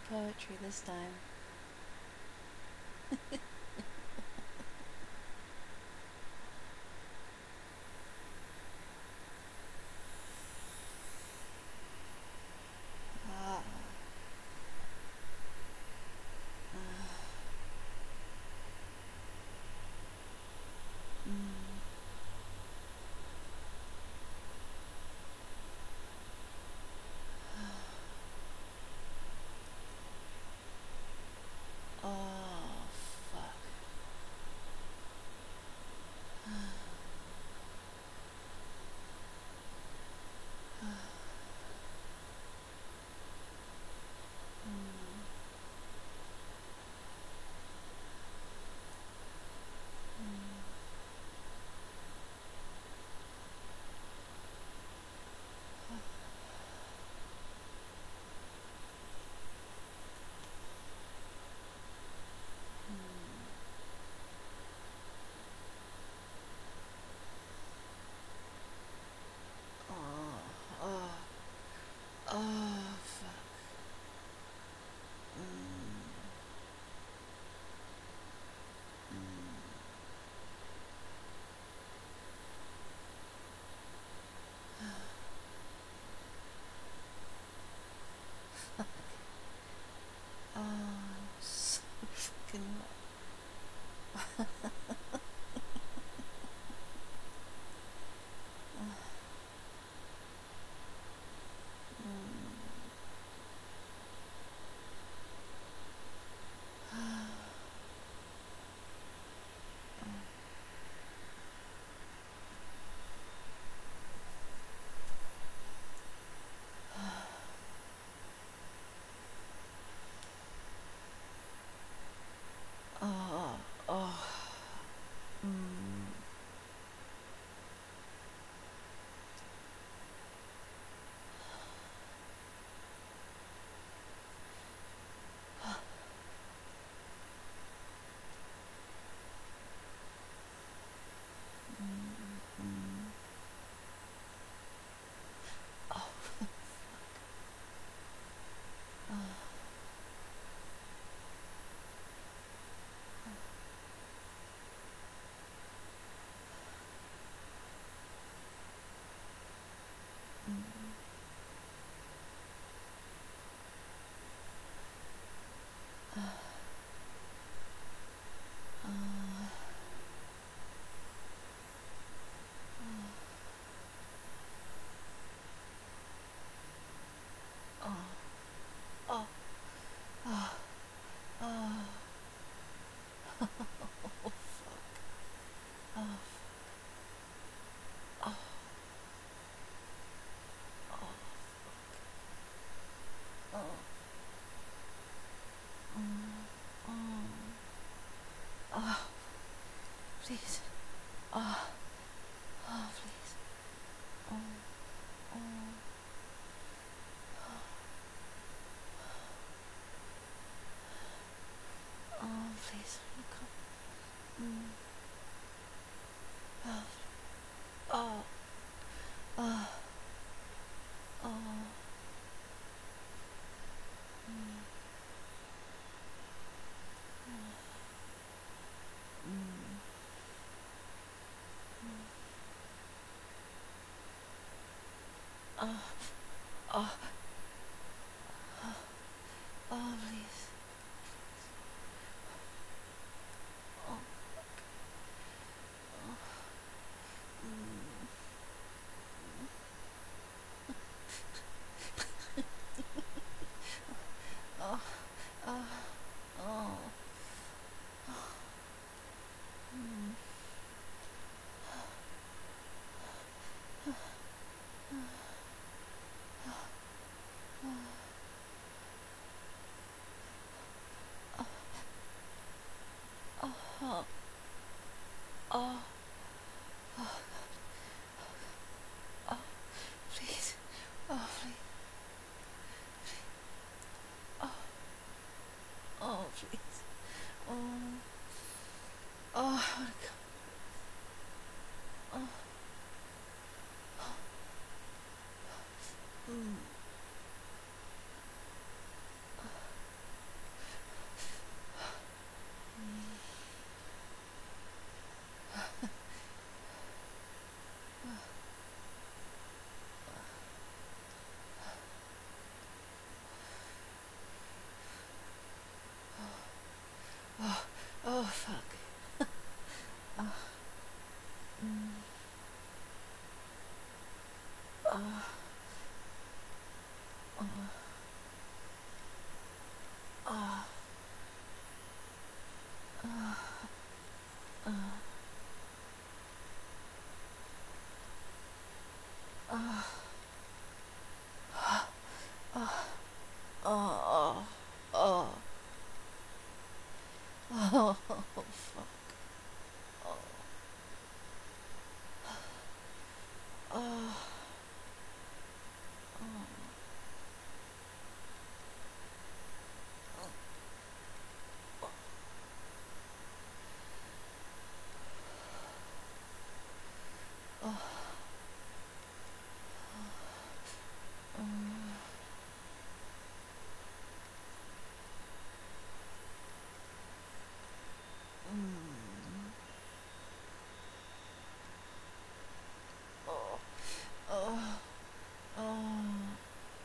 poetry this time. Ah, mm, oh, fuck. Oh, oh, oh, fuck. Oh, I'm so fucking oh, oh, mm, oh, oh, oh, oh, oh, fuck. Oh, oh, oh, oh, oh, oh, please. Oh, oh, please. Oh, oh, oh, please. Come. Oh, oh, oh, oh, oh, oh, oh, please. Oh, oh, oh, oh, oh, oh, oh, please. Oh, please. Oh, please. Oh, oh, I wanna go. Oh, Oh, oh, oh, fuck. Oh, oh, oh, oh,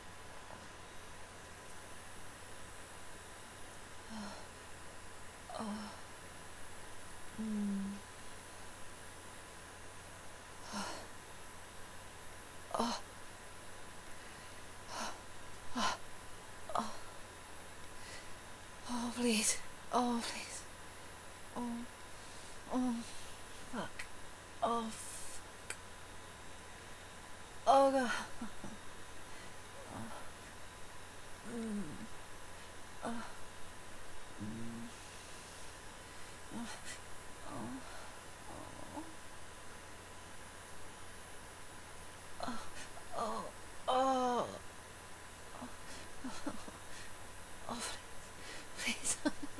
oh, please. Oh, please. Oh, oh, fuck. Oh, oh, God. Oh, oh, oh, please.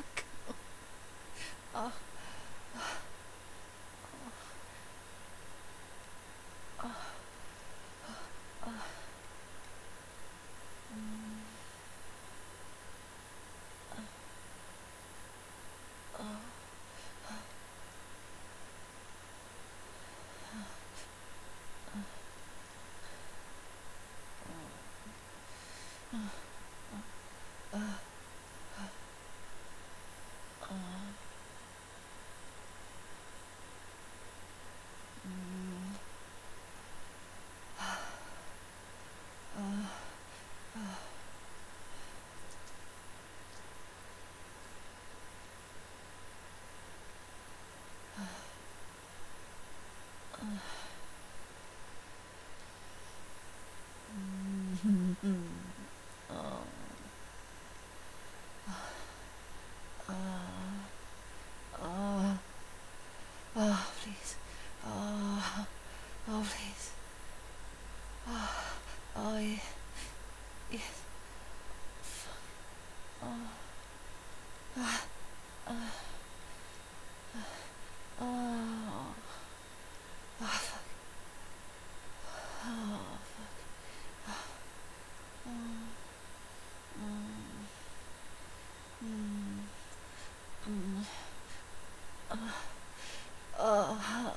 Oh, oh, please. Oh, oh, please. Oh, yeah. Yes. Oh, oh,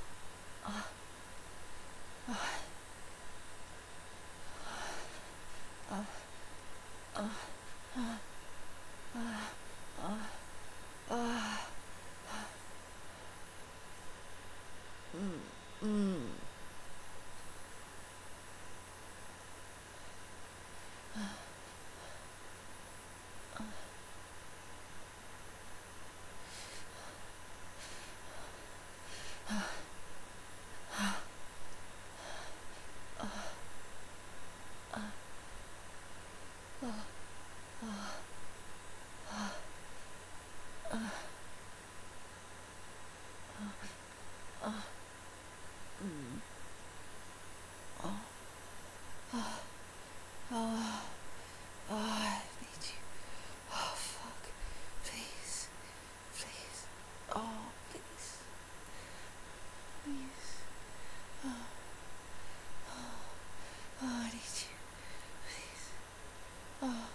I need you. Oh, fuck. Please. Please. Oh, please. Please. Oh, I need you. Please. Oh.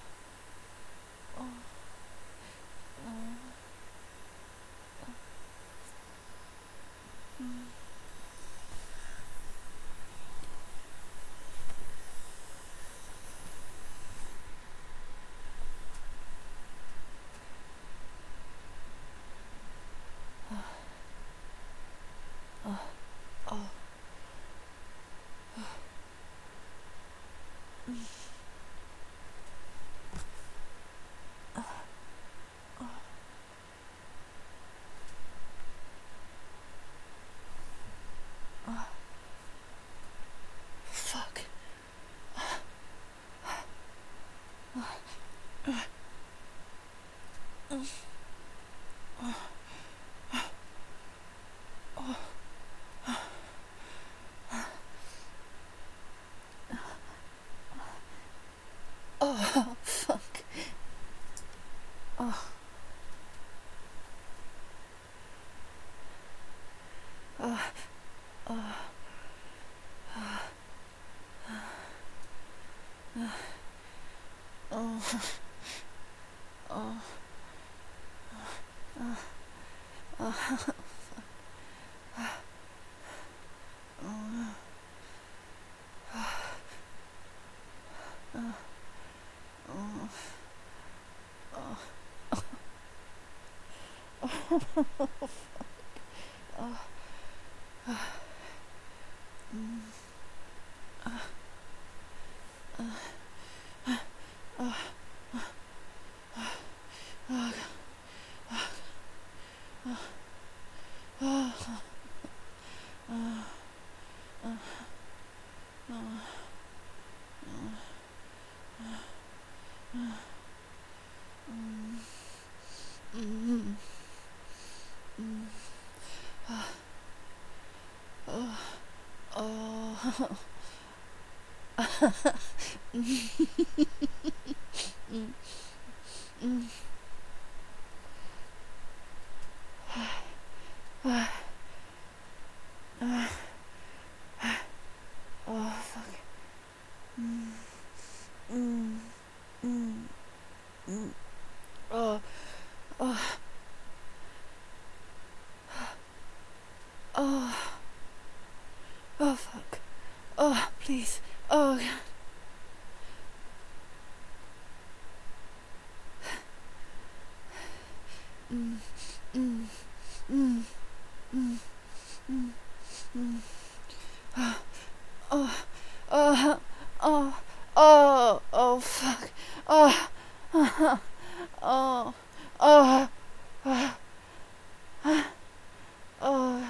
Fuck. Oh, fuck. Oh, oh, oh, oh, oh, oh. Oh, fuck. Oh, oh, oh, oh, fuck. Oh, please. Oh, God. Oh, oh, oh, oh, oh, fuck. Oh, oh, oh, oh,